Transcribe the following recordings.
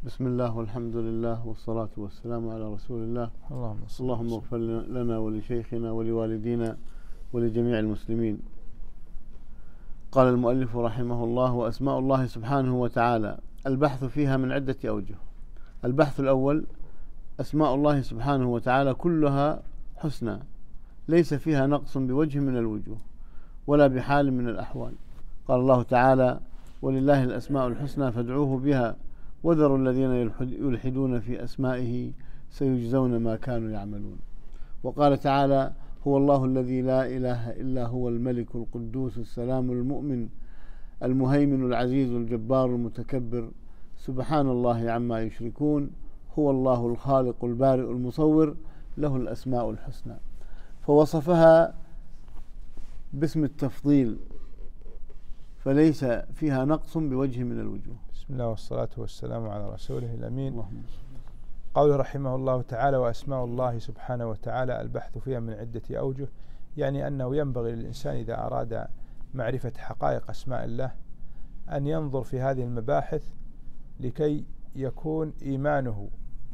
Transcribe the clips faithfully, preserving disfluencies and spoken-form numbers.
بسم الله والحمد لله والصلاة والسلام على رسول الله. اللهم صل اللهم اغفر لنا ولشيخنا ولوالدينا ولجميع المسلمين. قال المؤلف رحمه الله: وأسماء الله سبحانه وتعالى البحث فيها من عدة أوجه. البحث الأول: أسماء الله سبحانه وتعالى كلها حسنى، ليس فيها نقص بوجه من الوجوه ولا بحال من الأحوال. قال الله تعالى: ولله الأسماء الحسنى فادعوه بها وذروا الذين يلحدون في أسمائه سيجزون ما كانوا يعملون. وقال تعالى: هو الله الذي لا إله إلا هو الملك القدوس السلام المؤمن المهيمن العزيز الجبار المتكبر سبحان الله عما يشركون هو الله الخالق البارئ المصور له الأسماء الحسنى. فوصفها باسم التفضيل فليس فيها نقص بوجه من الوجوه. بسم الله والصلاة والسلام على رسوله الأمين. قوله رحمه الله تعالى: وأسماء الله سبحانه وتعالى البحث فيها من عدة أوجه، يعني أنه ينبغي للإنسان إذا أراد معرفة حقائق أسماء الله أن ينظر في هذه المباحث لكي يكون إيمانه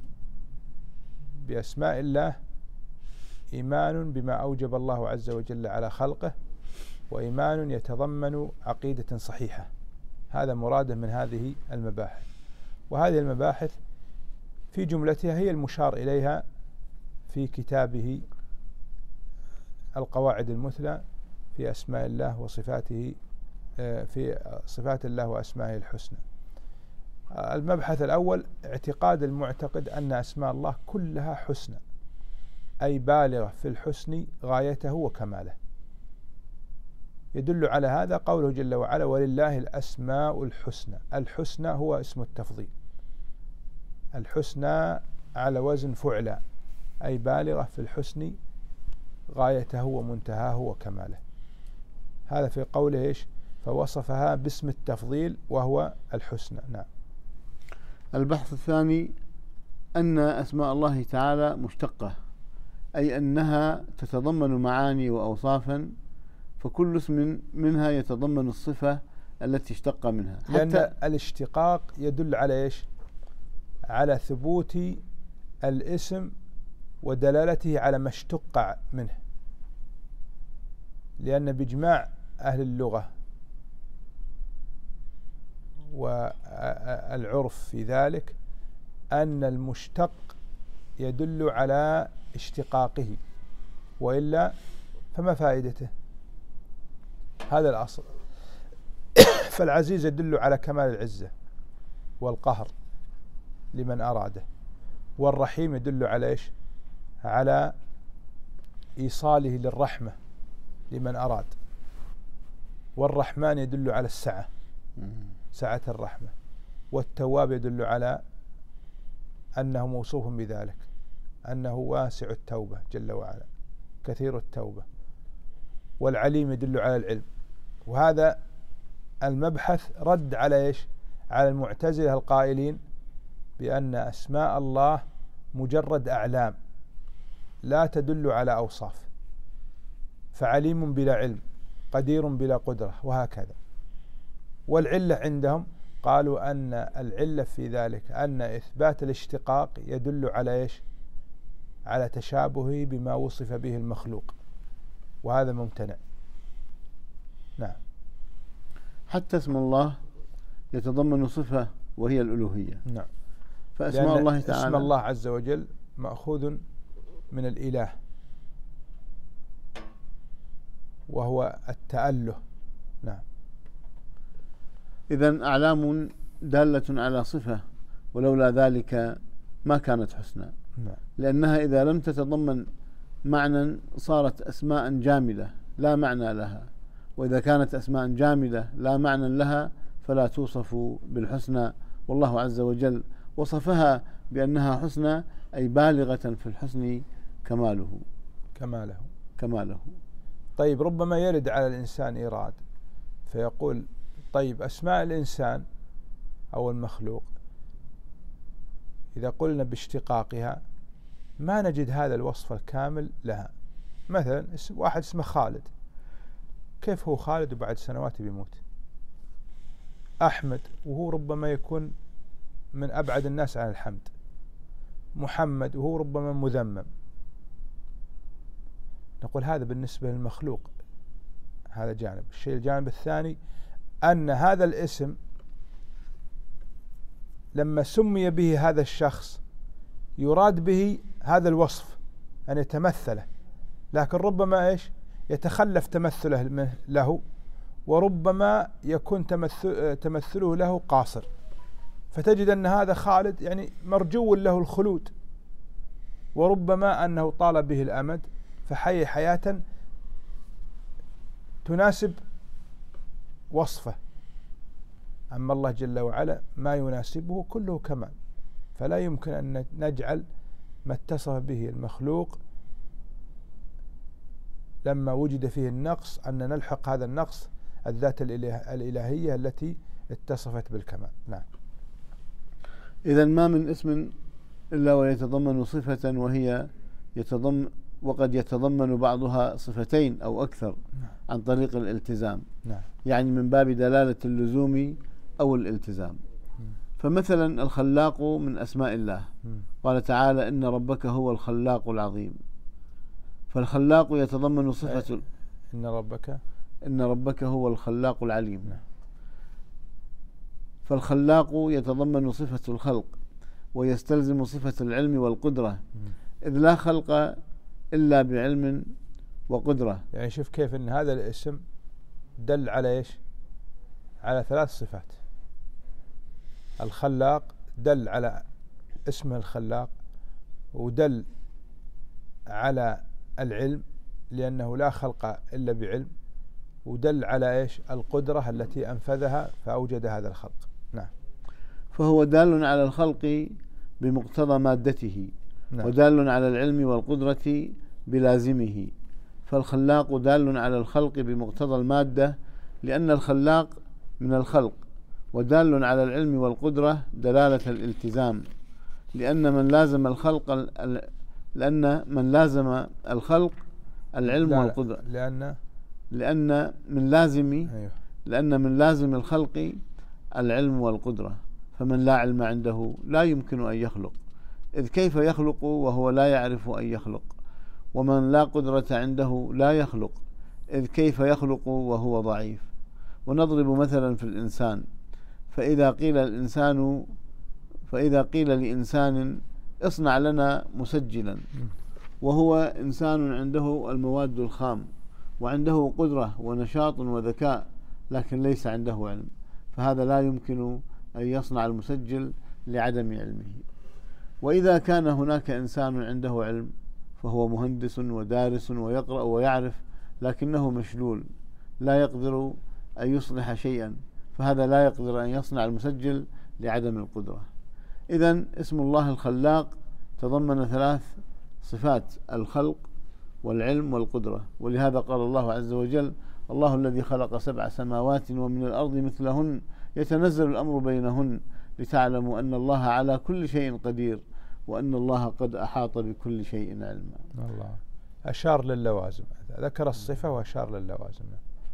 بأسماء الله إيمان بما أوجب الله عز وجل على خلقه، وإيمان يتضمن عقيدة صحيحة. هذا مراده من هذه المباحث. وهذه المباحث في جملتها هي المشار إليها في كتابه القواعد المثلى في أسماء الله وصفاته، في صفات الله وأسمائه الحسنى. المبحث الأول: اعتقاد المعتقد أن أسماء الله كلها حسنى، أي بالغة في الحسن غايته وكماله. يدل على هذا قوله جل وعلا: ولله الأسماء الحسنى. الحسنى هو اسم التفضيل، الحسنى على وزن فعلى، أي بالغة في الحسن غايته ومنتهاه وكماله. هذا في قوله إيش؟ فوصفها باسم التفضيل وهو الحسنى. نعم. البحث الثاني: أن أسماء الله تعالى مشتقة، أي أنها تتضمن معاني وأوصافا، فكل اسم منها يتضمن الصفة التي اشتق منها. لأن الاشتقاق يدل على إيش؟ على ثبوت الاسم ودلالته على ما اشتق منه، لأن بإجماع أهل اللغة والعرف في ذلك أن المشتق يدل على اشتقاقه، وإلا فما فائدته؟ هذا الأصل. فالعزيز يدل على كمال العزة والقهر لمن أراده، والرحيم يدل على إيش؟ على إيصاله للرحمة لمن أراد، والرحمن يدل على السعة، سعة الرحمة، والتواب يدل على أنه موصوف بذلك، أنه واسع التوبة جل وعلا كثير التوبة، والعليم يدل على العلم. وهذا المبحث رد على إيش؟ على المعتزلة القائلين بأن أسماء الله مجرد أعلام لا تدل على أوصاف، فعليم بلا علم، قدير بلا قدرة، وهكذا. والعلة عندهم قالوا أن العلة في ذلك أن إثبات الاشتقاق يدل على إيش؟ على تشابهه بما وصف به المخلوق، وهذا ممتنع. نعم. حتى اسم الله يتضمن صفة وهي الألوهية. نعم. فأسماء الله تعالى، اسم الله عز وجل مأخوذ من الإله، وهو التأله. نعم. إذن أعلام دالة على صفة، ولولا ذلك ما كانت حسنى. نعم. لأنها إذا لم تتضمن معنى صارت أسماء جامدة لا معنى لها، وإذا كانت أسماء جامدة لا معنى لها فلا توصف بالحسنى. والله عز وجل وصفها بأنها حسنى، أي بالغة في الحسن كماله كماله كماله. طيب، ربما يرد على الإنسان إيراد فيقول: طيب، أسماء الإنسان أو المخلوق إذا قلنا باشتقاقها ما نجد هذا الوصف الكامل لها. مثلا واحد اسمه خالد، كيف هو خالد وبعد سنوات بيموت؟ أحمد، وهو ربما يكون من أبعد الناس عن الحمد، محمد وهو ربما مذمم. نقول هذا بالنسبة للمخلوق، هذا جانب. الشيء الجانب الثاني أن هذا الاسم لما سمي به هذا الشخص يراد به هذا الوصف أن يتمثله، لكن ربما إيش يتخلف تمثله له، وربما يكون تمثل تمثله له قاصر، فتجد أن هذا خالد يعني مرجو له الخلود، وربما أنه طال به الأمد فحي حياة تناسب وصفه. أما الله جل وعلا ما يناسبه كله كمال، فلا يمكن أن نجعل ما اتصف به المخلوق لما وجد فيه النقص أن نلحق هذا النقص الذات الإله الإلهية التي اتصفت بالكمال. نعم. إذن ما من اسم إلا ويتضمن صفة وهي يتضمن وقد يتضمن بعضها صفتين أو أكثر عن طريق الالتزام. نعم. يعني من باب دلالة اللزوم أو الالتزام. فمثلا الخلاق من أسماء الله، قال تعالى إن ربك هو الخلاق العظيم، فالخلاق يتضمن صفة إن ربك إن ربك هو الخلاق العليم. فالخلاق يتضمن صفة الخلق ويستلزم صفة العلم والقدرة، إذ لا خلق إلا بعلم وقدرة. يعني شوف كيف أن هذا الاسم دل على إيش؟ على ثلاث صفات. الخلاق دل على اسمه الخلاق، ودل على العلم لأنه لا خلق إلا بعلم، ودل على إيش؟ القدرة التي أنفذها فأوجد هذا الخلق. نعم. فهو دال على الخلق بمقتضى مادته. نعم. ودال على العلم والقدرة بلازمه. فالخلاق دال على الخلق بمقتضى المادة لأن الخلاق من الخلق، ودال على العلم والقدرة دلالة الالتزام لأن من لازم الخلق لأن من لازم الخلق العلم والقدرة لأن لأن من لازم أيوه. لأن من لازم الخلق العلم والقدرة، فمن لا علم عنده لا يمكن أن يخلق، إذ كيف يخلق وهو لا يعرف أن يخلق؟ ومن لا قدرة عنده لا يخلق، إذ كيف يخلق وهو ضعيف؟ ونضرب مثلا في الإنسان، فإذا قيل الإنسان فإذا قيل لإنسان اصنع لنا مسجلا، وهو إنسان عنده المواد الخام وعنده قدرة ونشاط وذكاء لكن ليس عنده علم، فهذا لا يمكن أن يصنع المسجل لعدم علمه. وإذا كان هناك إنسان عنده علم فهو مهندس ودارس ويقرأ ويعرف لكنه مشلول لا يقدر أن يصلح شيئا، فهذا لا يقدر أن يصنع المسجل لعدم القدرة. إذن اسم الله الخلاق تضمن ثلاث صفات: الخلق والعلم والقدرة. ولهذا قال الله عز وجل: الله الذي خلق سبع سماوات ومن الأرض مثلهن يتنزل الأمر بينهن لتعلموا أن الله على كل شيء قدير وأن الله قد أحاط بكل شيء علما. الله أشار للوازم، ذكر الصفة وأشار للوازم،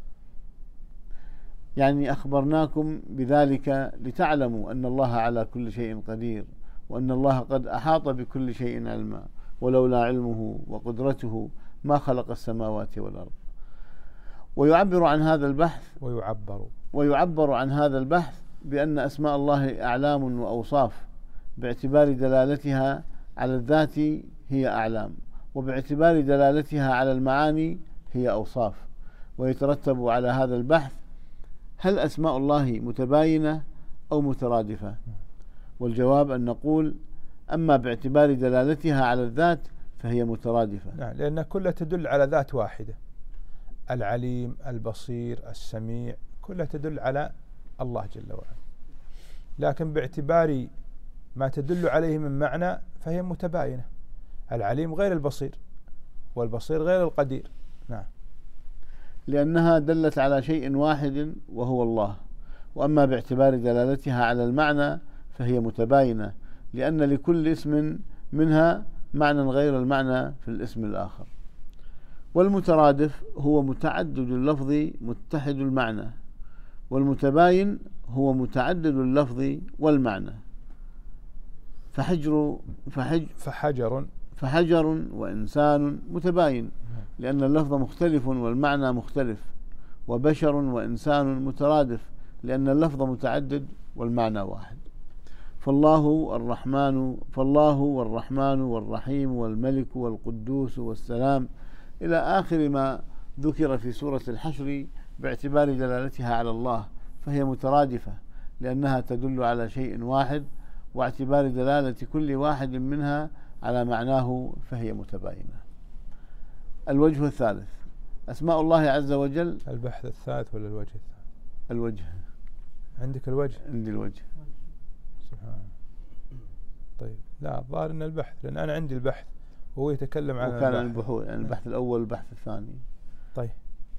يعني أخبرناكم بذلك لتعلموا أن الله على كل شيء قدير وأن الله قد أحاط بكل شيء علما، ولولا علمه وقدرته ما خلق السماوات والأرض. ويعبر عن هذا البحث ويعبر ويعبر عن هذا البحث بأن أسماء الله أعلام وأوصاف باعتبار دلالتها على الذات هي أعلام، وباعتبار دلالتها على المعاني هي أوصاف. ويترتب على هذا البحث هل أسماء الله متباينة أو مترادفة؟ والجواب أن نقول أما باعتبار دلالتها على الذات فهي مترادفة. نعم، لأن كلها تدل على ذات واحدة، العليم البصير السميع كلها تدل على الله جل وعلا، لكن باعتبار ما تدل عليه من معنى فهي متباينة، العليم غير البصير والبصير غير القدير. نعم، لأنها دلت على شيء واحد وهو الله. وأما باعتبار دلالتها على المعنى فهي متباينة، لأن لكل اسم منها معنى غير المعنى في الاسم الآخر. والمترادف هو متعدد اللفظ متحد المعنى، والمتباين هو متعدد اللفظ والمعنى. فحجر فحج فحجر فحجر وإنسان متباين، لأن اللفظ مختلف والمعنى مختلف، وبشر وإنسان مترادف، لأن اللفظ متعدد والمعنى واحد. فالله الرحمن فالله والرحمن والرحيم والملك والقدوس والسلام إلى آخر ما ذكر في سورة الحشر باعتبار دلالتها على الله، فهي مترادفة لأنها تدل على شيء واحد، واعتبار دلالة كل واحد منها على معناه فهي متباينة. الوجه الثالث أسماء الله عز وجل. البحث الثالث ولا الوجه الثالث؟ الوجه. عندك الوجه؟ عندي الوجه. سبحان. طيب لا الظاهر ان البحث، لان انا عندي البحث وهو يتكلم عن وكان البحوث، يعني البحث الاول والبحث الثاني. طيب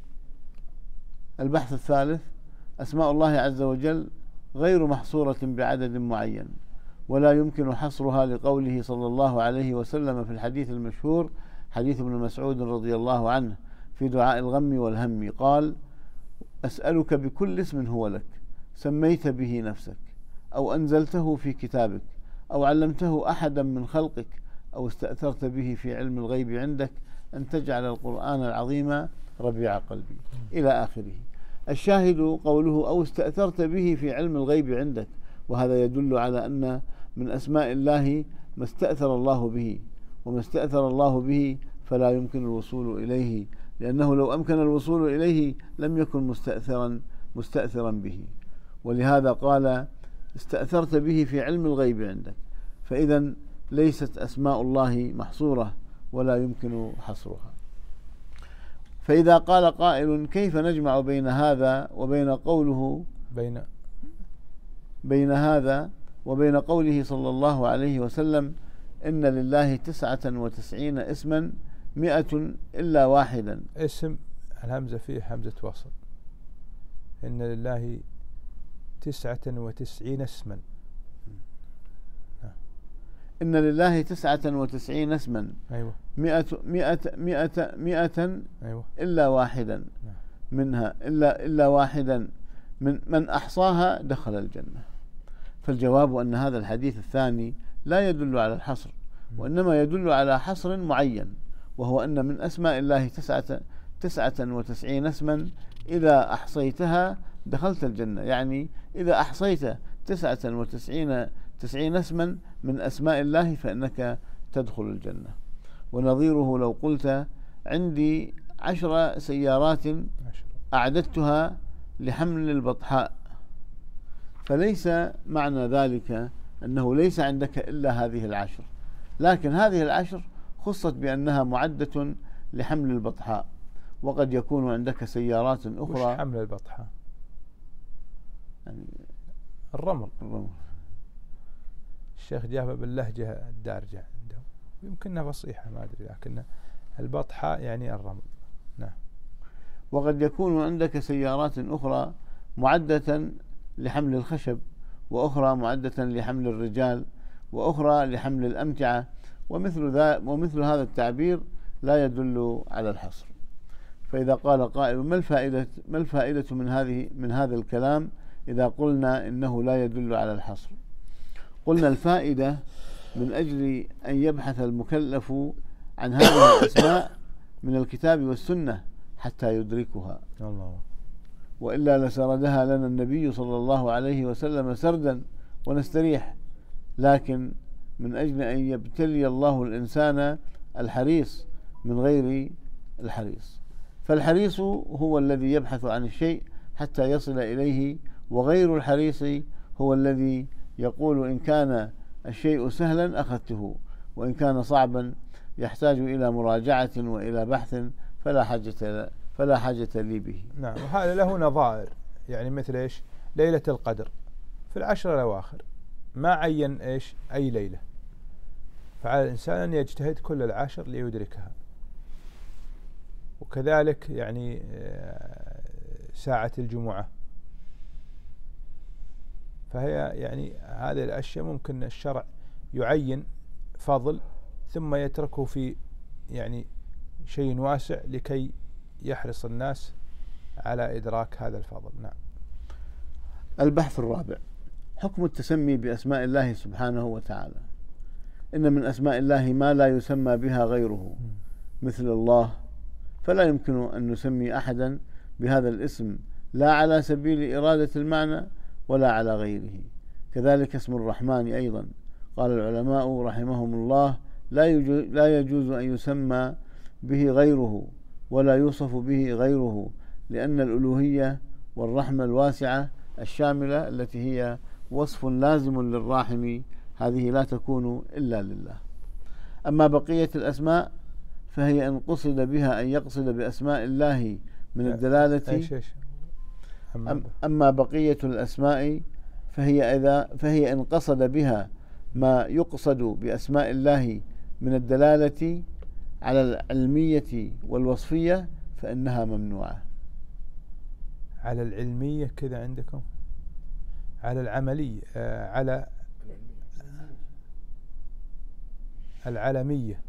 البحث الثالث أسماء الله عز وجل غير محصورة بعدد معين، ولا يمكن حصرها، لقوله صلى الله عليه وسلم في الحديث المشهور حديث ابن مسعود رضي الله عنه في دعاء الغم والهم، قال: أسألك بكل اسم هو لك سميت به نفسك أو أنزلته في كتابك أو علمته أحدا من خلقك أو استأثرت به في علم الغيب عندك أن تجعل القرآن العظيم ربيع قلبي، إلى آخره. الشاهد قوله أو استأثرت به في علم الغيب عندك، وهذا يدل على أن من أسماء الله ما استأثر الله به، وما استأثر الله به فلا يمكن الوصول إليه، لأنه لو أمكن الوصول إليه لم يكن مستأثرا مستأثرا به. ولهذا قال: استأثرت به في علم الغيب عندك، فإذا ليست أسماء الله محصورة ولا يمكن حصرها. فإذا قال قائل: كيف نجمع بين هذا وبين قوله بين بين هذا وبين قوله صلى الله عليه وسلم: إن لله تسعة وتسعين اسما مئة إلا واحدا. اسم الهمزة فيه همزة وصل. إن لله تسعة وتسعين اسما. إن لله تسعة وتسعين اسما أيوة. مئة مئة مئة مئة أيوة. إلا واحدا منها إلا إلا واحدا من من أحصاها دخل الجنة. فالجواب أن هذا الحديث الثاني لا يدل على الحصر، وإنما يدل على حصر معين، وهو أن من أسماء الله تسعة تسعة وتسعين اسما إذا أحصيتها دخلت الجنة، يعني إذا أحصيت تسعة وتسعين تسعين اسما من أسماء الله فإنك تدخل الجنة. ونظيره لو قلت: عندي عشر سيارات أعددتها لحمل البطحاء، فليس معنى ذلك أنه ليس عندك إلا هذه العشر، لكن هذه العشر خصت بأنها معدة لحمل البطحاء، وقد يكون عندك سيارات أخرى. وش حمل البطحاء؟ يعني الرمل. الرمل. الشيخ جابها باللهجة الدارجة عندهم، يمكنها فصيحة ما أدري، لكن البطحاء يعني الرمل. نعم. وقد يكون عندك سيارات أخرى معدة لحمل الخشب، وأخرى معدة لحمل الرجال، وأخرى لحمل الأمتعة، ومثل ذا ومثل هذا التعبير لا يدل على الحصر. فإذا قال قائل: ما الفائدة ما الفائدة من هذه من هذا الكلام إذا قلنا إنه لا يدل على الحصر؟ قلنا: الفائدة من أجل أن يبحث المكلف عن هذه الأسماء من الكتاب والسنة حتى يدركها، الله. وإلا لسردها لنا النبي صلى الله عليه وسلم سردا ونستريح، لكن من أجل أن يبتلي الله الإنسان الحريص من غير الحريص. فالحريص هو الذي يبحث عن الشيء حتى يصل إليه، وغير الحريص هو الذي يقول: إن كان الشيء سهلا أخذته، وإن كان صعبا يحتاج إلى مراجعة وإلى بحث فلا حاجة فلا حاجة لي به. نعم. وهذا له نظائر، يعني مثل إيش؟ ليلة القدر في العشر الأواخر ما عين إيش أي ليلة، فعلى الإنسان أن يجتهد كل العشر ليدركها. وكذلك يعني ساعة الجمعة، فهي يعني هذه الأشياء ممكن الشرع يعين فضل ثم يتركه في يعني شيء واسع لكي يحرص الناس على إدراك هذا الفضل. نعم. البحث الرابع: حكم التسمي بأسماء الله سبحانه وتعالى. إن من أسماء الله ما لا يسمى بها غيره مثل الله، فلا يمكن أن نسمي أحدا بهذا الاسم لا على سبيل إرادة المعنى ولا على غيره. كذلك اسم الرحمن أيضا، قال العلماء رحمهم الله لا يجوز أن يسمى به غيره ولا يوصف به غيره، لأن الألوهية والرحمة الواسعة الشاملة التي هي وصف لازم للراحم هذه لا تكون إلا لله. أما بقية الأسماء فهي إن قصد بها أن يقصد بأسماء الله من الدلالة أما بقية الأسماء فهي إذا فهي إن قصد بها ما يقصد بأسماء الله من الدلالة على العلمية والوصفية فإنها ممنوعة. على العلمية كذا عندكم، على العملية، آه على العالمية.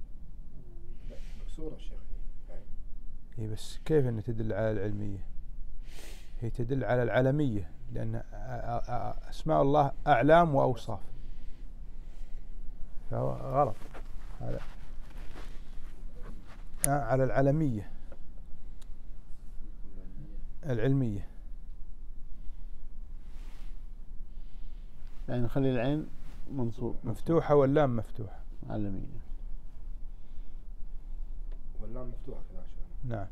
هي بس كيف أن تدل على العلمية؟ هي تدل على العالمية، لأن أسماء الله أعلام وأوصاف، فهو غلط. على آه على العالمية العلمية، يعني نخلي العين منصوب مفتوحة واللام مفتوحة. عالمية واللام مفتوحة كذا عشان. نعم.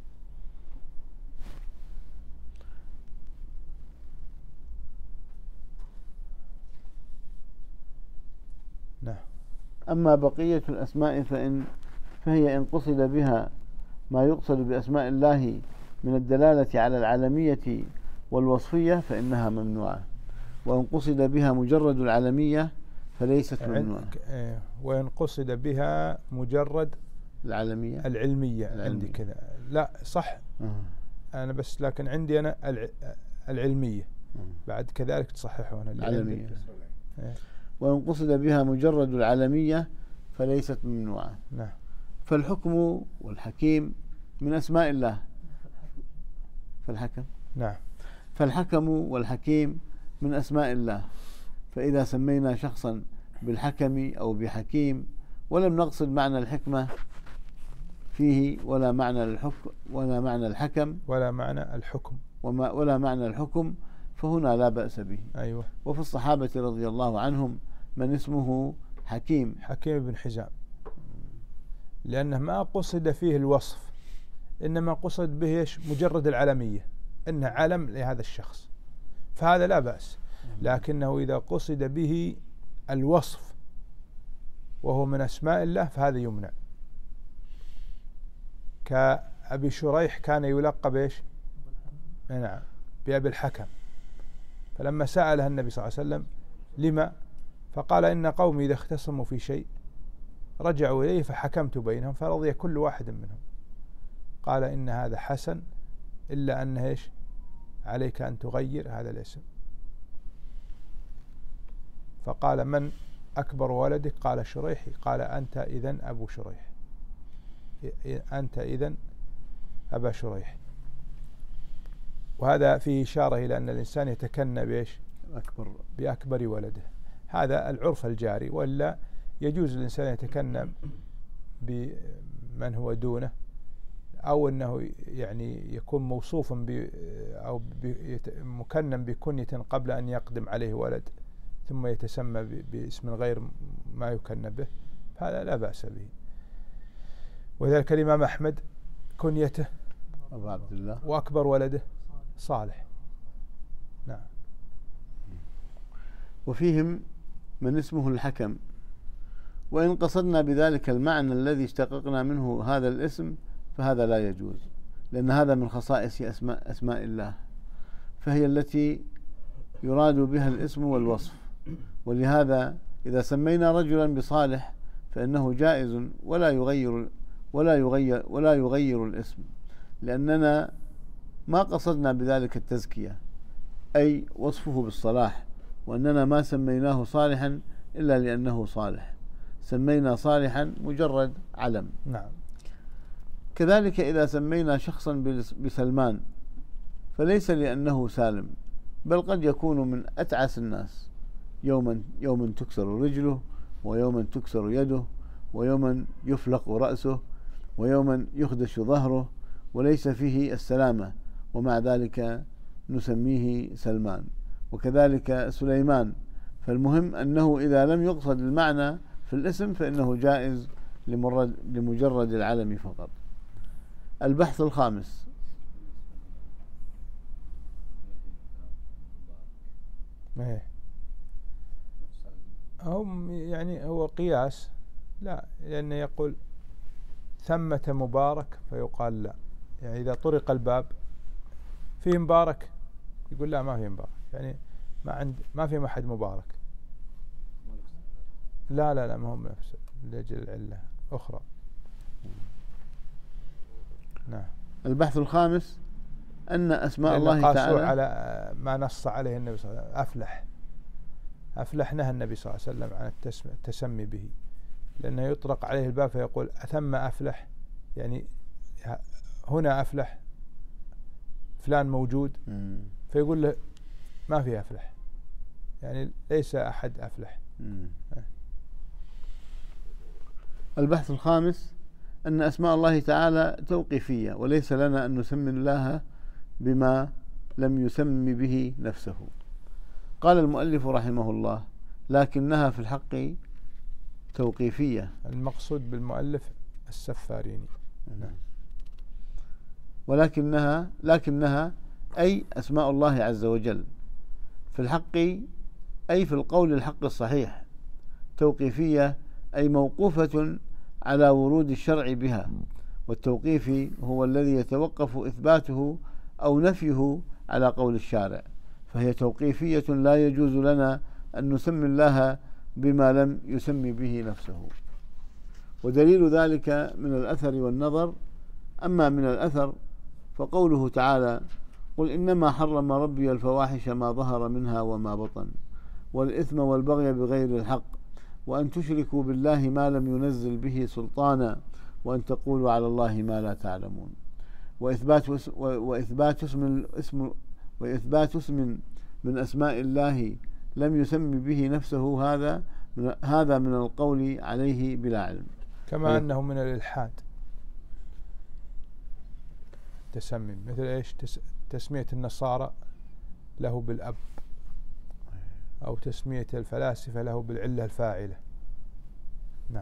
نعم. أما بقية الأسماء فإن فهي إن قصد بها ما يقصد بأسماء الله من الدلالة على العالمية والوصفية فإنها ممنوعة، وإن قصد بها مجرد العالمية فليست ممنوعة. وإن قصد بها مجرد العالمية العلمية, العلمية. عندي كذا لا صح. أه. أنا بس لكن عندي أنا العلمية. أه. بعد كذلك تصححون العالمية. أه. وإن قصد بها مجرد العالمية فليست ممنوعة. نعم. فالحكم والحكيم من أسماء الله. فالحكم نعم. فالحكم والحكيم من أسماء الله، فإذا سمينا شخصا بالحكم أو بحكيم ولم نقصد معنى الحكمة فيه ولا معنى الحكم ولا معنى الحكم ولا معنى الحكم وما ولا معنى الحكم فهنا لا بأس به. أيوة. وفي الصحابة رضي الله عنهم من اسمه حكيم حكيم بن حزام، لأنه ما قصد فيه الوصف، إنما قصد به مجرد العلمية، إنه علم لهذا الشخص، فهذا لا بأس. لكنه إذا قصد به الوصف وهو من أسماء الله فهذا يمنع. كأبي شريح كان يلقب إيش؟ نعم بأبي الحكم، فلما سأله النبي صلى الله عليه وسلم لما؟ فقال إن قومي إذا اختصموا في شيء رجعوا إليه فحكمت بينهم فرضي كل واحد منهم. قال إن هذا حسن إلا أنه إيش؟ عليك أن تغير هذا الاسم. فقال من أكبر ولدك؟ قال شريح. قال أنت إذن أبو شريح، أنت إذن أبا شريح. وهذا فيه إشارة إلى أن الإنسان يتكنى بإيش؟ أكبر بأكبر ولده، هذا العرف الجاري، ولا يجوز الإنسان يتكنى بمن هو دونه، أو أنه يعني يكون موصوفا ب أو مكنى بكنية قبل أن يقدم عليه ولد ثم يتسمى باسم غير ما يكنى به، هذا لا بأس به. وذلك الإمام أحمد كنيته أبو عبد الله وأكبر ولده صالح. نعم. وفيهم من اسمه الحكم، وإن قصدنا بذلك المعنى الذي اشتققنا منه هذا الاسم فهذا لا يجوز، لأن هذا من خصائص أسماء, أسماء الله، فهي التي يراد بها الاسم والوصف. ولهذا إذا سمينا رجلا بصالح فإنه جائز ولا يغير ولا يغير ولا يغير الاسم، لأننا ما قصدنا بذلك التزكية أي وصفه بالصلاح، وأننا ما سميناه صالحا إلا لأنه صالح، سمينا صالحا مجرد علم. نعم. كذلك إذا سمينا شخصا بسلمان فليس لأنه سالم، بل قد يكون من أتعس الناس، يوما يوما تكسر رجله ويوما تكسر يده ويوما يفلق رأسه ويوما يخدش ظهره وليس فيه السلامة، ومع ذلك نسميه سلمان، وكذلك سليمان. فالمهم أنه إذا لم يقصد المعنى في الاسم فإنه جائز لمجرد العلم فقط. البحث الخامس: هم يعني هو قياس، لا، لأنه يقول ثمة مبارك فيقال لا، يعني إذا طرق الباب فيه مبارك يقول لا ما فيه مبارك، يعني ما عند ما في أحد مبارك. لا لا لا ما هم نفس لأجل العلة أخرى. نعم. البحث الخامس أن أسماء الله تعالى على ما نص عليه النبي صلى الله عليه وسلم. أفلح أفلح نهى النبي صلى الله عليه وسلم عن التسمي به، لأنه يطرق عليه الباب فيقول أثم أفلح، يعني هنا أفلح فلان موجود، فيقول له ما في أفلح، يعني ليس أحد أفلح. البحث الخامس أن أسماء الله تعالى توقيفية، وليس لنا أن نسمي الله بما لم يسمي به نفسه. قال المؤلف رحمه الله: لكنها في الحق توقيفية. المقصود بالمؤلف السفاريني. نعم. ولكنها لكنها أي أسماء الله عز وجل في الحق، أي في القول الحق الصحيح، توقيفية أي موقوفة على ورود الشرع بها، والتوقيف هو الذي يتوقف إثباته أو نفيه على قول الشارع، فهي توقيفية لا يجوز لنا أن نسمي الله بما لم يسمي به نفسه. ودليل ذلك من الأثر والنظر. أما من الأثر فقوله تعالى: قل إنما حرم ربي الفواحش ما ظهر منها وما بطن والإثم والبغي بغير الحق وأن تشركوا بالله ما لم ينزل به سلطانا وأن تقولوا على الله ما لا تعلمون. وإثبات اسم وإثبات اسم اسم وإثبات اسم من أسماء الله لم يسمي به نفسه، هذا من هذا من القول عليه بلا علم، كما أنه من الإلحاد تسمي، مثل إيش؟ تسمية النصارى له بالأب، أو تسمية الفلاسفة له بالعلة الفاعلة. نعم.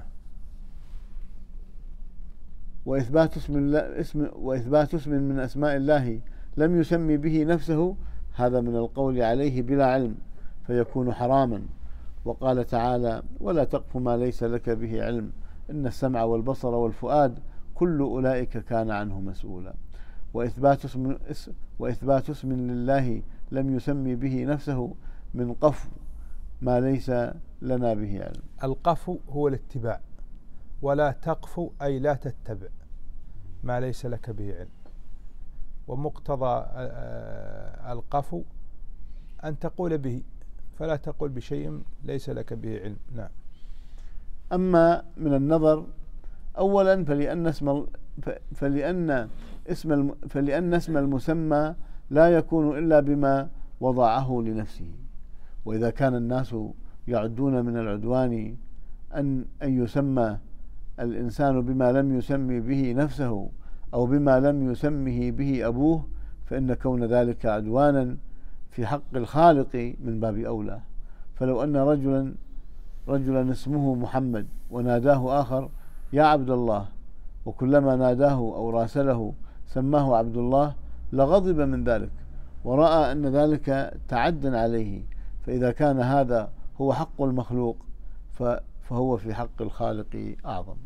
وإثبات اسم الله اسم وإثبات اسم من أسماء الله لم يسمي به نفسه، هذا من القول عليه بلا علم فيكون حراما. وقال تعالى: ولا تقف ما ليس لك به علم إن السمع والبصر والفؤاد كل أولئك كان عنه مسؤولا. وإثبات اسم وإثبات اسم لله لم يسمي به نفسه من قفو ما ليس لنا به علم. القفو هو الاتباع، ولا تقفو أي لا تتبع ما ليس لك به علم، ومقتضى القفو أن تقول به، فلا تقول بشيء ليس لك به علم. نعم. أما من النظر، أولا فلأن اسم فلأن اسم فلأن اسم المسمى لا يكون إلا بما وضعه لنفسه، وإذا كان الناس يعدون من العدوان أن أن يسمى الإنسان بما لم يسمي به نفسه أو بما لم يسمه به أبوه، فإن كون ذلك عدوانا في حق الخالق من باب أولى. فلو أن رجلا رجلا اسمه محمد وناداه آخر يا عبد الله، وكلما ناداه أو راسله سماه عبد الله، لغضب من ذلك ورأى أن ذلك تعدى عليه، فإذا كان هذا هو حق المخلوق فهو في حق الخالق أعظم.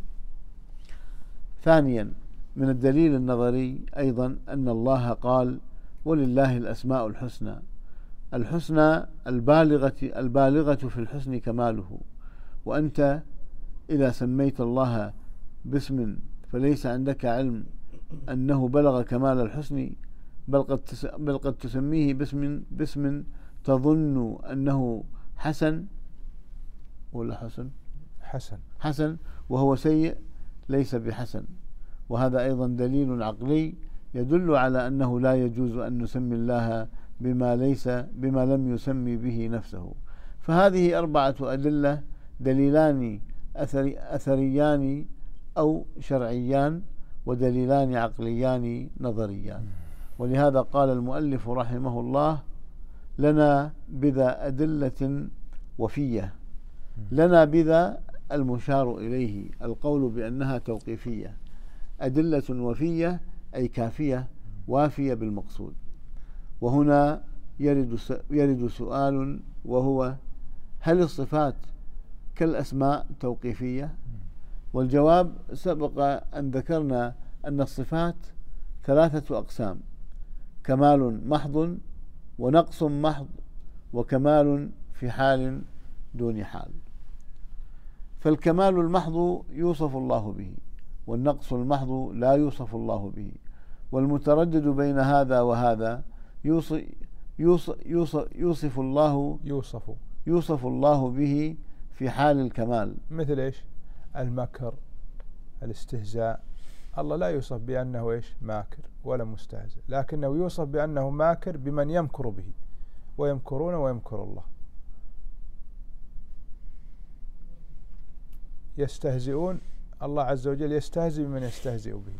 ثانيا من الدليل النظري أيضا أن الله قال: ولله الأسماء الحسنى. الحسنى البالغة البالغة في الحسن كماله، وأنت إذا سميت الله باسم فليس عندك علم أنه بلغ كمال الحسن، بل قد بل قد تسميه باسم باسم تظن أنه حسن ولا حسن حسن حسن وهو سيء ليس بحسن. وهذا أيضا دليل عقلي يدل على أنه لا يجوز أن نسمي الله بما ليس بما لم يسمي به نفسه. فهذه أربعة أدلة دليلان أثري أثريان أو شرعيان، ودليلان عقليان نظريان. ولهذا قال المؤلف رحمه الله: لنا بذا أدلة وفية. لنا بذا المشار إليه، القول بأنها توقيفية، أدلة وفية أي كافية وافية بالمقصود. وهنا يرد يرد سؤال، وهو: هل الصفات كالأسماء توقيفية؟ والجواب: سبق أن ذكرنا أن الصفات ثلاثة أقسام: كمال محض، ونقص محض، وكمال في حال دون حال. فالكمال المحض يوصف الله به، والنقص المحض لا يوصف الله به، والمتردد بين هذا وهذا يوصف, يوصف, يوصف, يوصف الله يوصف يوصف الله به في حال الكمال. مثل إيش؟ المكر، الاستهزاء. الله لا يوصف بأنه إيش؟ ماكر ولا مستهزئ، لكنه يوصف بأنه ماكر بمن يمكر به، ويمكرون ويمكر الله. يستهزئون، الله عز وجل يستهزئ بمن يستهزئ به.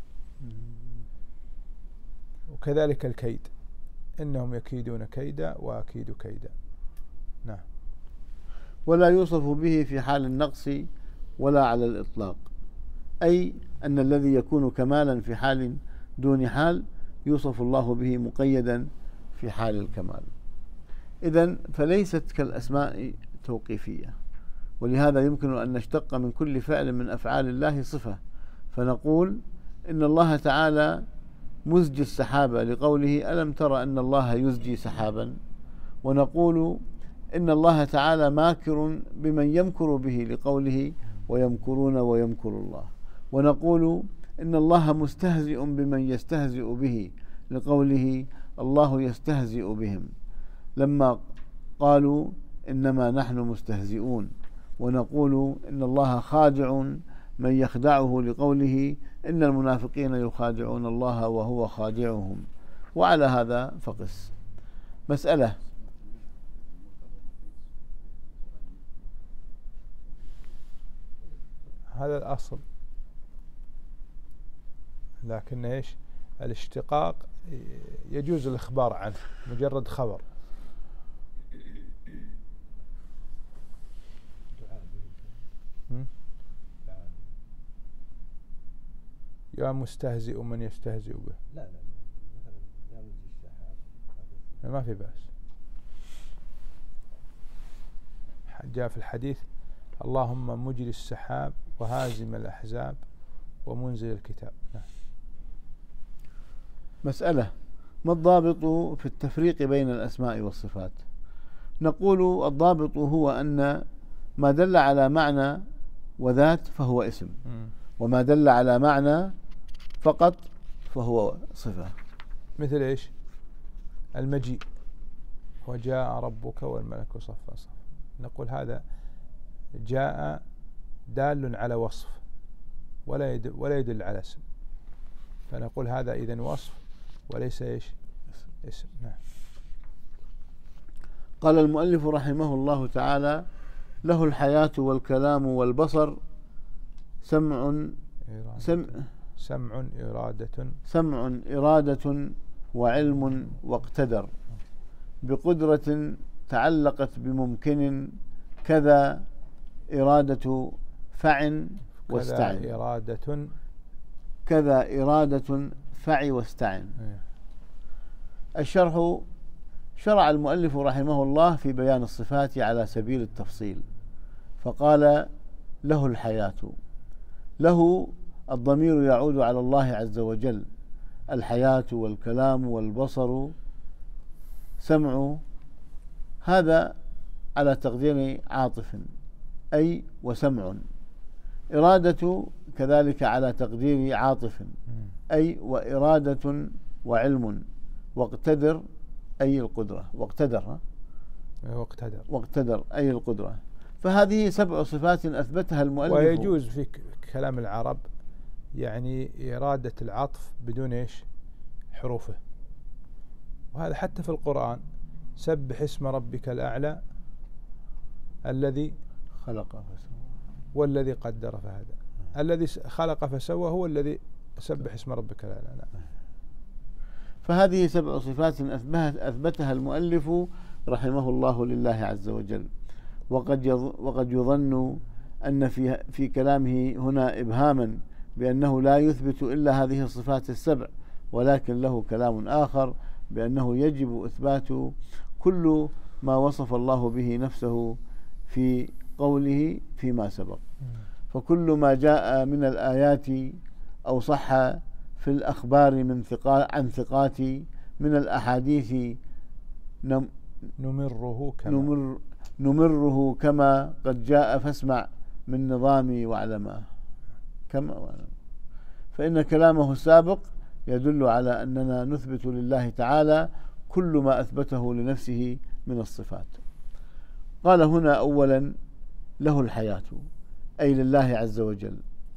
وكذلك الكيد، إنهم يكيدون كيدا وأكيد كيدا. نعم. ولا يوصف به في حال النقص ولا على الإطلاق، أي أن الذي يكون كمالا في حال دون حال يوصف الله به مقيدا في حال الكمال. إذن فليست كالأسماء توقيفية، ولهذا يمكن أن نشتق من كل فعل من أفعال الله صفة، فنقول إن الله تعالى مزجي السحابة لقوله: ألم تر أن الله يزجي سحابا. ونقول إن الله تعالى ماكر بمن يمكر به لقوله: ويمكرون ويمكر الله. ونقول إن الله مستهزئ بمن يستهزئ به لقوله: الله يستهزئ بهم، لما قالوا إنما نحن مستهزئون. ونقول إن الله خادع من يخدعه لقوله: إن المنافقين يخادعون الله وهو خادعهم. وعلى هذا فقس. مسألة: هذا الأصل، لكن إيش؟ الاشتقاق يجوز الإخبار عنه مجرد خبر. يا مستهزئ من يستهزئ به. لا لا مثلا يا مجري السحاب ما في بأس. جاء في الحديث: اللهم مجري السحاب وهازم الأحزاب ومنزل الكتاب. نعم. مسألة: ما الضابط في التفريق بين الأسماء والصفات؟ نقول: الضابط هو أن ما دل على معنى وذات فهو اسم، م. وما دل على معنى فقط فهو صفة. مثل إيش؟ المجيء: وجاء ربك والملك صفا صفا. نقول هذا جاء دال على وصف ولا يدل, ولا يدل على اسم، فنقول هذا إذن وصف وليس إيش؟ اسم. نعم. قال المؤلف رحمه الله تعالى: له الحياة والكلام والبصر، سمع سمع سمع إرادة سمع إرادة وعلم واقتدر، بقدرة تعلقت بممكن، كذا إرادة فع واستعن. كذا إرادة كذا إرادة فع واستعن. الشرح: شرع المؤلف رحمه الله في بيان الصفات على سبيل التفصيل، فقال: له الحياة. له الضمير يعود على الله عز وجل، الحياة والكلام والبصر سمع، هذا على تقدير عاطف أي وسمع. إرادة كذلك على تقدير عاطف أي وإرادة وعلم. واقتدر أي القدرة. واقتدر واقتدر واقتدر أي القدرة. فهذه سبع صفات أثبتها المؤلف. ويجوز في كلام العرب يعني إرادة العطف بدون إيش؟ حروفه. وهذا حتى في القرآن: سبح اسم ربك الأعلى الذي خلق فسوى والذي قدر فهدى. الذي خلق فسوى هو الذي سبح اسم ربك الأعلى. نعم. فهذه سبع صفات أثبتها المؤلف رحمه الله لله عز وجل. وقد وقد يظن أن في في كلامه هنا إبهاما بأنه لا يثبت إلا هذه الصفات السبع، ولكن له كلام آخر بأنه يجب إثبات كل ما وصف الله به نفسه في قوله فيما سبق. فكل ما جاء من الآيات أو صح في الأخبار من ثقات عن ثقات من الأحاديث نمره كما نمر نمره كما قد جاء فاسمع من نظامي واعلمه كما واعلم. فإن كلامه السابق يدل على أننا نثبت لله تعالى كل ما أثبته لنفسه من الصفات. قال هنا أولا له الحياة، أي لله عز وجل،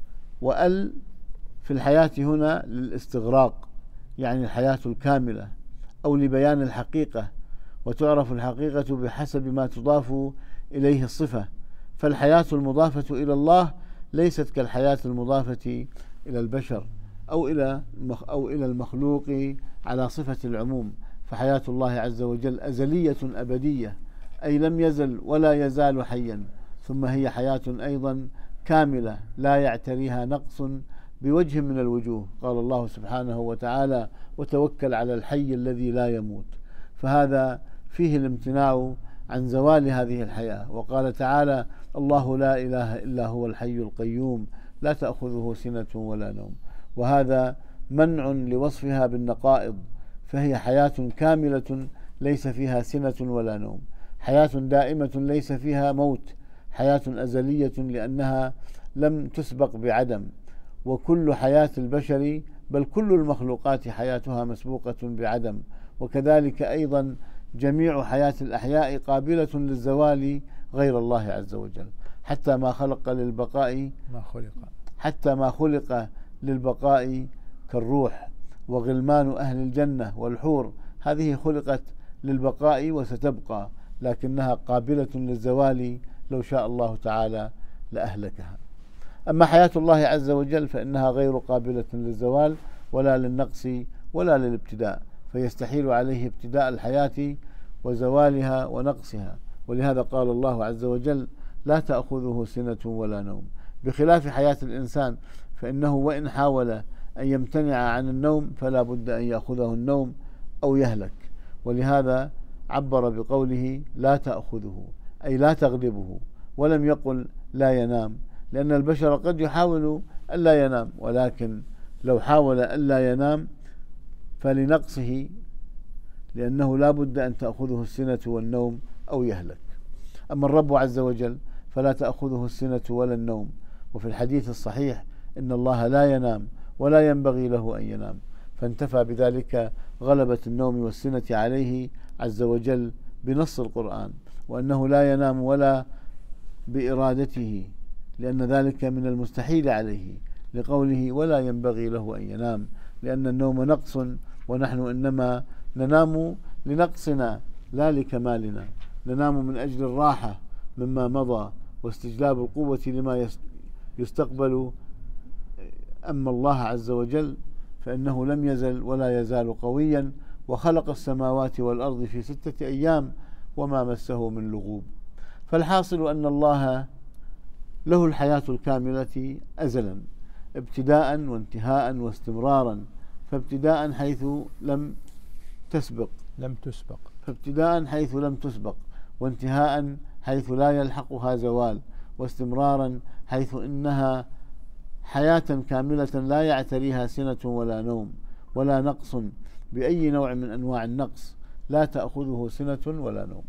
وأل في الحياة هنا للاستغراق، يعني الحياة الكاملة أو لبيان الحقيقة، وتعرف الحقيقة بحسب ما تضاف إليه الصفة. فالحياة المضافة إلى الله ليست كالحياة المضافة إلى البشر أو إلى أو إلى المخلوق على صفة العموم. فحياة الله عز وجل أزلية أبدية، أي لم يزل ولا يزال حيا، ثم هي حياة أيضا كاملة لا يعتريها نقص بوجه من الوجوه. قال الله سبحانه وتعالى: وتوكل على الحي الذي لا يموت. فهذا فيه الامتناع عن زوال هذه الحياة. وقال تعالى: الله لا إله إلا هو الحي القيوم لا تأخذه سنة ولا نوم. وهذا منع لوصفها بالنقائض، فهي حياة كاملة ليس فيها سنة ولا نوم، حياة دائمة ليس فيها موت، حياة أزلية لأنها لم تسبق بعدم. وكل حياة البشر بل كل المخلوقات حياتها مسبوقة بعدم، وكذلك أيضا جميع حياة الأحياء قابلة للزوال غير الله عز وجل، حتى ما خلق للبقاء ما خلق حتى ما خلق للبقاء كالروح وغلمان أهل الجنة والحور، هذه خلقت للبقاء وستبقى، لكنها قابلة للزوال لو شاء الله تعالى لأهلكها. أما حياة الله عز وجل فإنها غير قابلة للزوال ولا للنقص ولا للابتداء، فيستحيل عليه ابتداء الحياة وزوالها ونقصها. ولهذا قال الله عز وجل: لا تأخذه سنة ولا نوم. بخلاف حياة الإنسان فإنه وإن حاول أن يمتنع عن النوم فلا بد أن يأخذه النوم أو يهلك. ولهذا عبر بقوله لا تأخذه، أي لا تغلبه، ولم يقل لا ينام، لأن البشر قد يحاول ألا ينام، ولكن لو حاول ألا ينام فلنقصه، لأنه لا بد أن تأخذه السنة والنوم أو يهلك. أما الرب عز وجل فلا تأخذه السنة ولا النوم. وفي الحديث الصحيح: إن الله لا ينام ولا ينبغي له أن ينام. فانتفى بذلك غلبة النوم والسنة عليه عز وجل بنص القرآن، وأنه لا ينام ولا بإرادته، لأن ذلك من المستحيل عليه، لقوله: ولا ينبغي له أن ينام، لأن النوم نقص، ونحن إنما ننام لنقصنا لا لكمالنا، ننام من أجل الراحة مما مضى واستجلاب القوة لما يستقبل. أما الله عز وجل فإنه لم يزل ولا يزال قويا، وخلق السماوات والأرض في ستة أيام وما مسه من لغوب. فالحاصل أن الله له الحياة الكاملة أزلا، ابتداء وانتهاء واستمرارا. فابتداء حيث لم تسبق لم تسبق فابتداء حيث لم تسبق وانتهاء حيث لا يلحقها زوال، واستمرارا حيث إنها حياة كاملة لا يعتريها سنة ولا نوم ولا نقص بأي نوع من أنواع النقص، لا تأخذه سنة ولا نوم.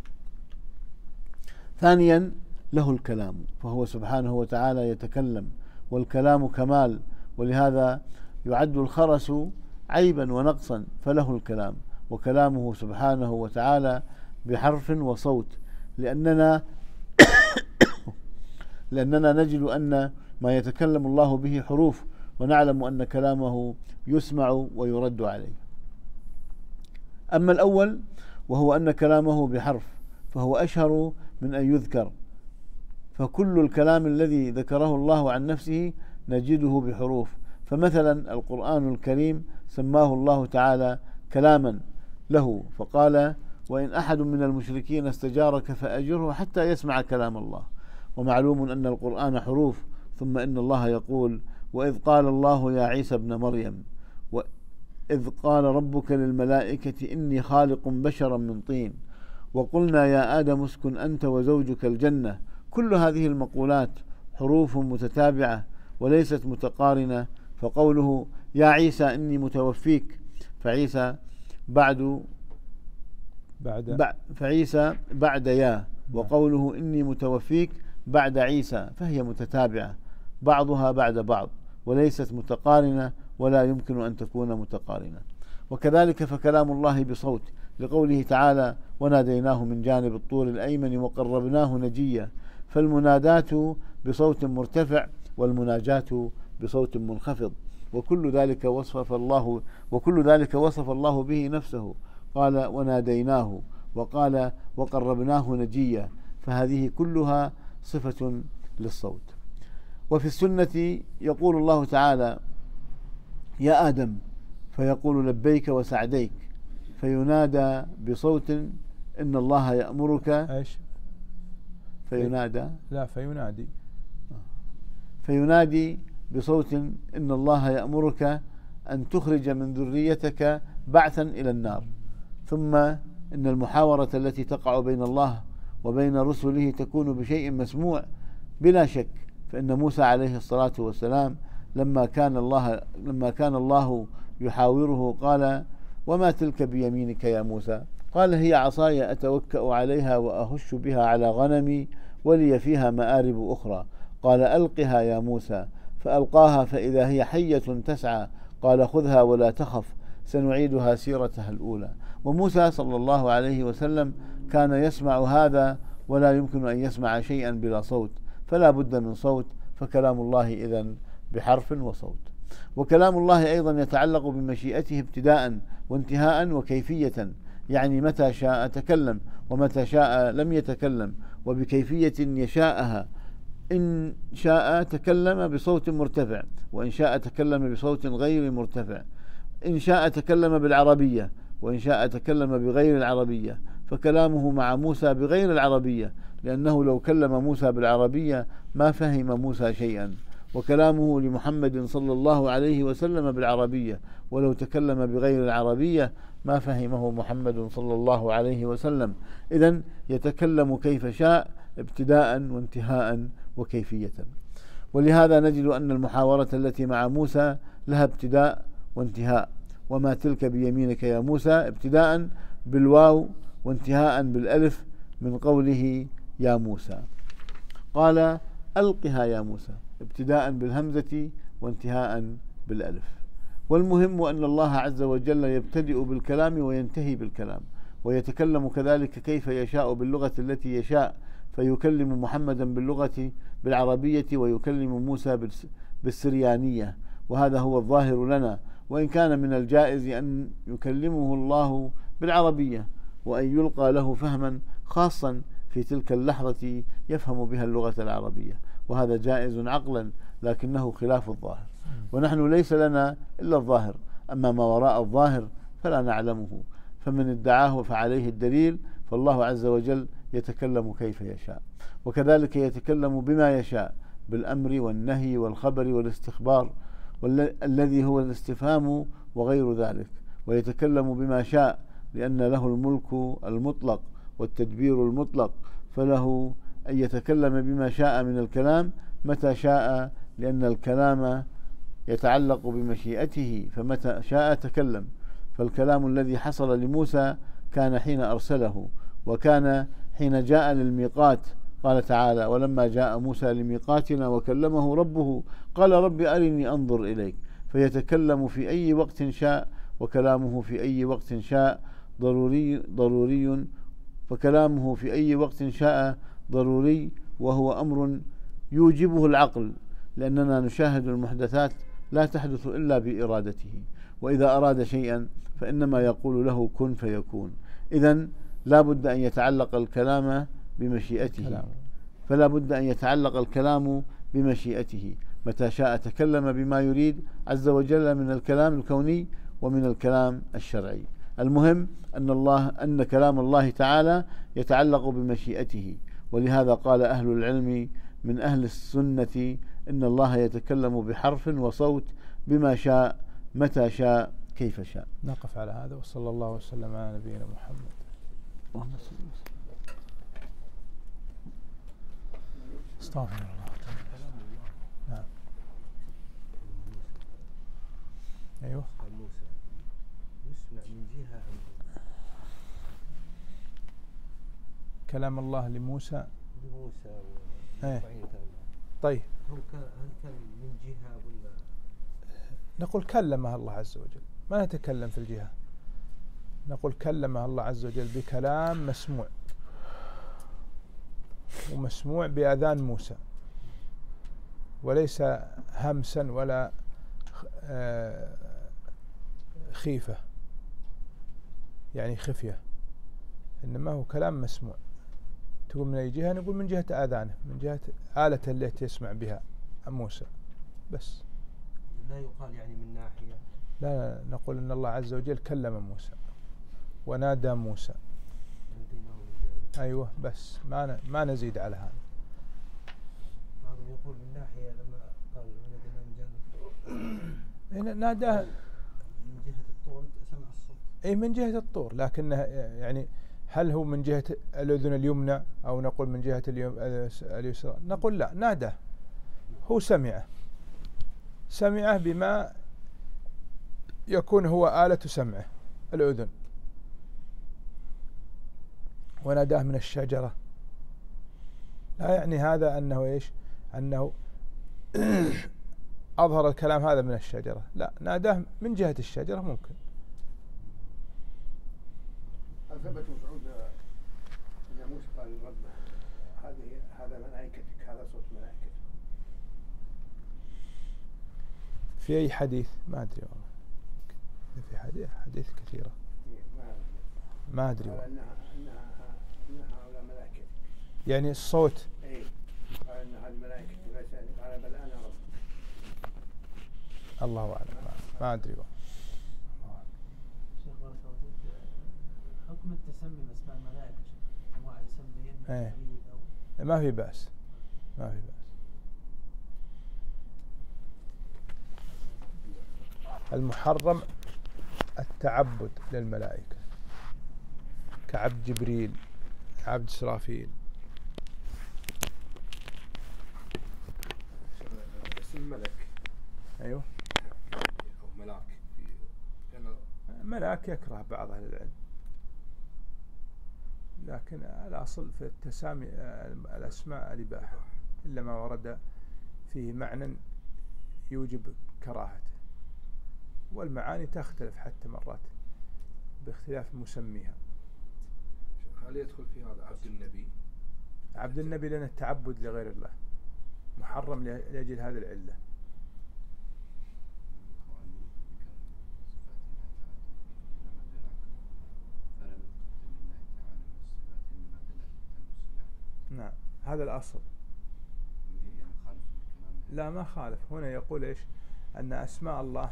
ثانيا له الكلام، فهو سبحانه وتعالى يتكلم، والكلام كمال، ولهذا يعد الخرس عيبا ونقصا، فله الكلام، وكلامه سبحانه وتعالى بحرف وصوت، لأننا لأننا نجد أن ما يتكلم الله به حروف، ونعلم أن كلامه يسمع ويرد عليه. أما الأول وهو أن كلامه بحرف فهو أشهر من أن يذكر، فكل الكلام الذي ذكره الله عن نفسه نجده بحروف. فمثلا القرآن الكريم سماه الله تعالى كلاما له، فقال: وإن أحد من المشركين استجارك فأجره حتى يسمع كلام الله. ومعلوم أن القرآن حروف. ثم إن الله يقول: وإذ قال الله يا عيسى ابن مريم وإذ قال ربك للملائكة إني خالق بشرا من طين وقلنا يا آدم اسكن أنت وزوجك الجنة. كل هذه المقولات حروف متتابعة وليست متقارنة. فقوله يا عيسى إني متوفيك، فعيسى بعد بعد فعيسى بعد يا، وقوله إني متوفيك بعد عيسى، فهي متتابعة بعضها بعد بعض وليست متقارنة ولا يمكن أن تكون متقارنة. وكذلك فكلام الله بصوت، لقوله تعالى: وناديناه من جانب الطور الأيمن وقربناه نجيا. فالمنادات بصوت مرتفع والمناجاة بصوت منخفض، وكل ذلك وصف الله وكل ذلك وصف الله به نفسه. قال وناديناه، وقال وقربناه نجيا، فهذه كلها صفة للصوت. وفي السنة يقول الله تعالى: يا آدم، فيقول لبيك وسعديك، فينادى بصوت إن الله يأمرك. ايش؟ فينادى لا فينادي فينادي بصوت إن الله يأمرك أن تخرج من ذريتك بعثا إلى النار. ثم إن المحاورة التي تقع بين الله وبين رسله تكون بشيء مسموع بلا شك. فإن موسى عليه الصلاة والسلام لما كان الله لما كان الله يحاوره قال: وما تلك بيمينك يا موسى؟ قال: هي عصاي أتوكأ عليها وأهش بها على غنمي ولي فيها مآرب أخرى. قال: ألقها يا موسى، فألقاها فإذا هي حية تسعى. قال: خذها ولا تخف، سنعيدها سيرتها الأولى. وموسى صلى الله عليه وسلم كان يسمع هذا ولا يمكن أن يسمع شيئا بلا صوت، فلا بد من صوت. فكلام الله إذن بحرف وصوت. وكلام الله أيضا يتعلق بمشيئته ابتداء وانتهاء وكيفية، يعني متى شاء تكلم ومتى شاء لم يتكلم، وبكيفية يشاءها. إن شاء تكلم بصوت مرتفع، وإن شاء تكلم بصوت غير مرتفع. إن شاء تكلم بالعربية، وإن شاء تكلم بغير العربية. فكلامه مع موسى بغير العربية، لأنه لو كلم موسى بالعربية ما فهم موسى شيئا. وكلامه لمحمد صلى الله عليه وسلم بالعربية، ولو تكلم بغير العربية ما فهمه محمد صلى الله عليه وسلم. إذن يتكلم كيف شاء ابتداء وانتهاء وكيفية. ولهذا نجد أن المحاورة التي مع موسى لها ابتداء وانتهاء. وما تلك بيمينك يا موسى ابتداء بالواو وانتهاء بالألف من قوله يا موسى. قال: ألقها يا موسى، ابتداء بالهمزة وانتهاء بالألف. والمهم أن الله عز وجل يبتدئ بالكلام وينتهي بالكلام، ويتكلم كذلك كيف يشاء باللغة التي يشاء، فيكلم محمدا باللغة بالعربية ويكلم موسى بالسريانية، وهذا هو الظاهر لنا. وإن كان من الجائز أن يكلمه الله بالعربية وأن يلقى له فهما خاصا في تلك اللحظة يفهم بها اللغة العربية، وهذا جائز عقلا، لكنه خلاف الظاهر. ونحن ليس لنا إلا الظاهر، أما ما وراء الظاهر فلا نعلمه. فمن ادعاه فعليه الدليل. فالله عز وجل يتكلم كيف يشاء، وكذلك يتكلم بما يشاء بالأمر والنهي والخبر والاستخبار الذي هو الاستفهام وغير ذلك. ويتكلم بما شاء لأن له الملك المطلق والتدبير المطلق، فله أن يتكلم بما شاء من الكلام متى شاء، لأن الكلام يتعلق بمشيئته، فمتى شاء تكلم. فالكلام الذي حصل لموسى كان حين أرسله، وكان حين جاء للميقات. قال تعالى: ولما جاء موسى لميقاتنا وكلمه ربه قال رب أرني أنظر إليك. فيتكلم في أي وقت شاء، وكلامه في أي وقت شاء ضروري ضروري فكلامه في أي وقت شاء ضروري، وهو أمر يوجبه العقل، لأننا نشاهد المحدثات لا تحدث إلا بإرادته، وإذا أراد شيئا فإنما يقول له كن فيكون. إذن لا بد أن يتعلق الكلام بمشيئته، فلا بد أن يتعلق الكلام بمشيئته، متى شاء تكلم بما يريد عز وجل من الكلام الكوني ومن الكلام الشرعي. المهم أن الله أن كلام الله تعالى يتعلق بمشيئته، ولهذا قال أهل العلم من أهل السنة إن الله يتكلم بحرف وصوت بما شاء متى شاء كيف شاء. نقف على هذا، وصلى الله وسلم على نبينا محمد. اللهم صل وسلم. استغفر الله. نعم. أيوه. موسى يسمع من جهة كلام الله لموسى لموسى ايه. طيب هو كان هل كان من جهة ولا نقول كلمه الله عز وجل، ما نتكلم في الجهة، نقول كلمه الله عز وجل بكلام مسموع، ومسموع بأذان موسى، وليس همسا ولا خيفة يعني خفية، إنما هو كلام مسموع. تقول من أي جهة؟ نقول من جهة آذانه، من جهة آلة التي يسمع بها موسى بس. لا يقال يعني من ناحية، لا, لا نقول إن الله عز وجل كلم موسى ونادى موسى. أيوة بس ما ما نزيد على هذا. بعضهم يقول من ناحية لما قال ولدنا من جانب هنا ناداه من جهة الطور سمع الصوت. أي من جهة الطور، لكنه يعني هل هو من جهة الأذن اليمنى أو نقول من جهة اليسرى؟ نقول لا، ناداه، هو سمعه سمعه بما يكون هو آلة سمعه الأذن، وناداه من الشجرة. لا يعني هذا أنه إيش؟ أنه أظهر الكلام هذا من الشجرة، لا، ناداه من جهة الشجرة ممكن. هل ثبت مسعود أن موسى قال للرب هذه هذا ملائكتك، هذا صوت ملائكتك؟ في أي حديث؟ ما أدري والله، في حديث حديث كثيرة ما أدري والله. إنها إنها إنها هؤلاء ملائكتك، يعني الصوت. إيه قال إن هذه ملائكتك ليس، قال بل أنا رب. الله أعلم، ما أدري والله. شيخ بارك الله فيك، حكم التسمي بأسماء الملائكة أنواع يسميهن ايه أو ما في بأس، ما في بأس. المحرم التعبد للملائكة كعبد جبريل، عبد إسرافيل. اسم ملك أيوه أو ملاك، ملاك يكره بعض أهل العلم، لكن الأصل في التسامي الأسماء الإباحة إلا ما ورد فيه معنى يوجب كراهته، والمعاني تختلف حتى مرات باختلاف مسميها. هل يدخل في هذا عبد النبي؟ عبد النبي لأن التعبد لغير الله محرم لأجل هذه العلة. نعم هذا الأصل. لا ما خالف، هنا يقول إيش؟ أن أسماء الله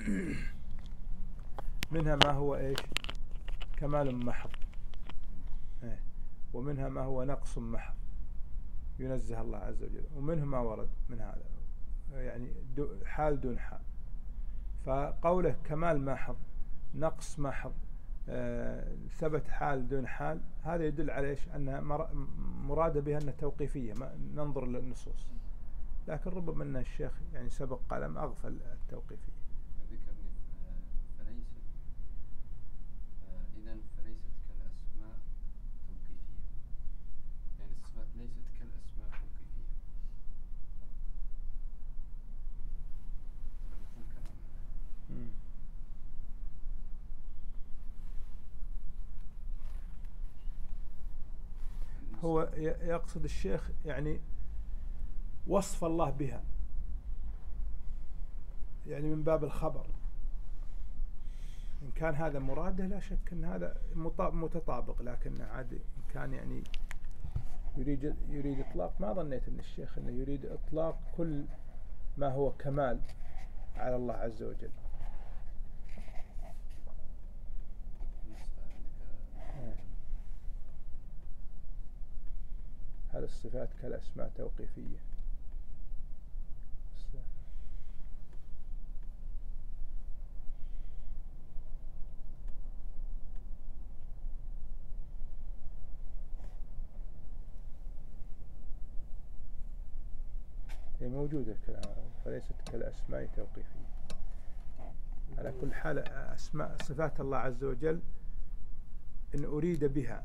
منها ما هو إيش؟ كمال محض، إيه؟ ومنها ما هو نقص محض ينزه الله عز وجل، ومنه ما ورد من هذا يعني حال دون حال. فقوله كمال محض نقص محض آه ثبت حال دون حال، هذا يدل على إيش؟ أن مراد بها أنها توقيفية، ما ننظر للنصوص، لكن ربما أن الشيخ يعني سبق قلم أغفل التوقيفية. ذكرني فليست إذن فليست كالأسماء توقيفية، يعني الصفات ليست كالأسماء توقيفية. هو يقصد الشيخ يعني وصف الله بها، يعني من باب الخبر. إن كان هذا مراده لا شك أن هذا متطابق، لكن عاد إن كان يعني يريد يريد إطلاق. ما ظنيت أن الشيخ أنه يريد إطلاق كل ما هو كمال على الله عز وجل. هذه الصفات كالأسماء توقيفية. هي موجودة الكلام، فليست كالأسماء توقيفية. على كل حال أسماء صفات الله عز وجل إن أريد بها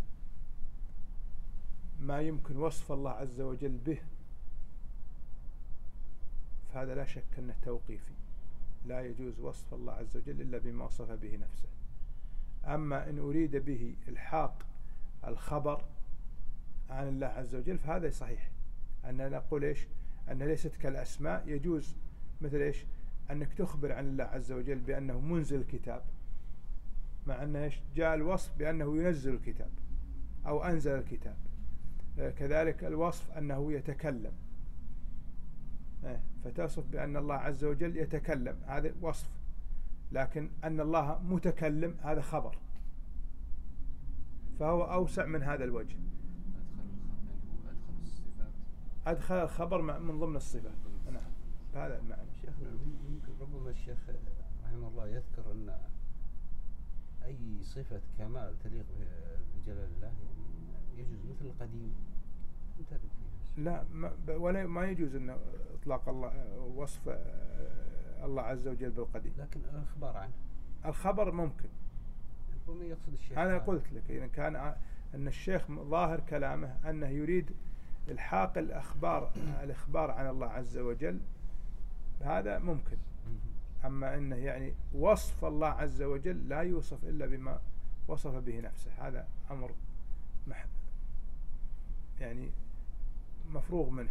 ما يمكن وصف الله عز وجل به فهذا لا شك أنه توقيفي، لا يجوز وصف الله عز وجل إلا بما وصف به نفسه. أما إن أريد به الحاق الخبر عن الله عز وجل فهذا صحيح، أننا نقول إيش؟ أن ليست كالأسماء. يجوز مثل إيش؟ أنك تخبر عن الله عز وجل بأنه منزل الكتاب، مع أنه جاء الوصف بأنه ينزل الكتاب أو أنزل الكتاب. كذلك الوصف أنه يتكلم، فتصف بأن الله عز وجل يتكلم، هذا وصف. لكن أن الله متكلم هذا خبر، فهو أوسع من هذا الوجه. أدخل الخبر من ضمن الصفات. نعم بهذا المعنى. شيخنا يمكن ربما الشيخ رحمه الله يذكر أن أي صفة كمال تليق بجلال الله يجوز، مثل القديم ترد فيه. لا ما ولا ما يجوز أن إطلاق الله وصف الله عز وجل بالقديم، لكن الأخبار عنه الخبر ممكن. ربما يقصد الشيخ. أنا قلت لك إذا كان أن الشيخ ظاهر كلامه أنه يريد الحاق الأخبار الإخبار عن الله عز وجل هذا ممكن. أما أنه يعني وصف الله عز وجل لا يوصف إلا بما وصف به نفسه، هذا أمر مح يعني مفروغ منه.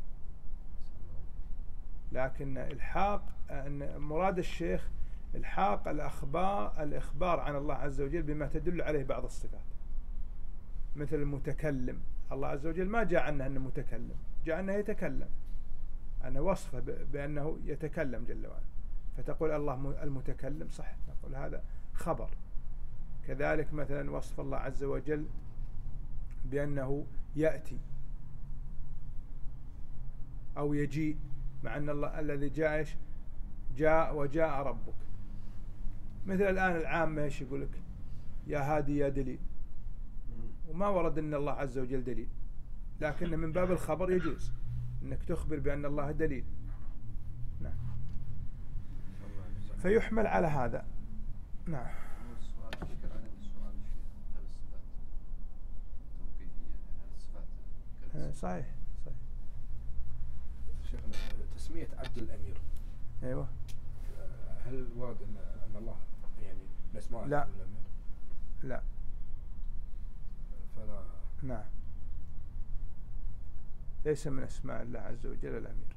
لكن الحاق أن مراد الشيخ الحاق الأخبار الإخبار عن الله عز وجل بما تدل عليه بعض الصفات، مثل المتكلم. الله عز وجل ما جاء عنه أنه متكلم، جاء عنه يتكلم، أنه وصفه بأنه يتكلم جل وعلا، فتقول الله المتكلم صح، نقول هذا خبر. كذلك مثلا وصف الله عز وجل بأنه يأتي أو يجيء، مع أن الله الذي جاء جاء وجاء ربك. مثل الآن العامة ايش يقول لك؟ يا هادي يا دليل، وما ورد أن الله عز وجل دليل، لكن من باب الخبر يجوز أنك تخبر بأن الله دليل. نعم. فيحمل على هذا. نعم. السؤال يشكل عليه السؤال هل الصفات توقيفية؟ هل الصفات صحيح صحيح. شيخنا تسمية عبد الأمير أيوة، هل ورد أن أن الله يعني الأسماء لا عبد الأمير؟ لا. فلا. نعم، ليس من أسماء الله عز وجل الأمير.